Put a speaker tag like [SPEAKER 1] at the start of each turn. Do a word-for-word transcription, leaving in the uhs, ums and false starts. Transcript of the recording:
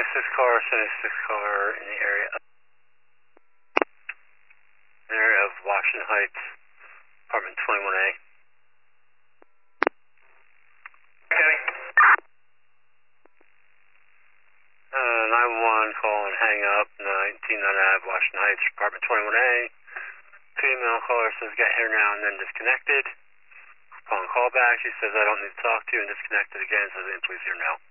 [SPEAKER 1] seventy-six car, seventy-six car in the area of, in the area of Washington Heights, apartment twenty-one A.
[SPEAKER 2] Okay.
[SPEAKER 1] Uh, nine one one, call and hang up, nineteen Nunn Ave, Washington Heights, apartment twenty-one A. Female caller says, get here now and then disconnected. Upon callback, she says, I don't need to talk to you, and disconnected again, says, please hear now.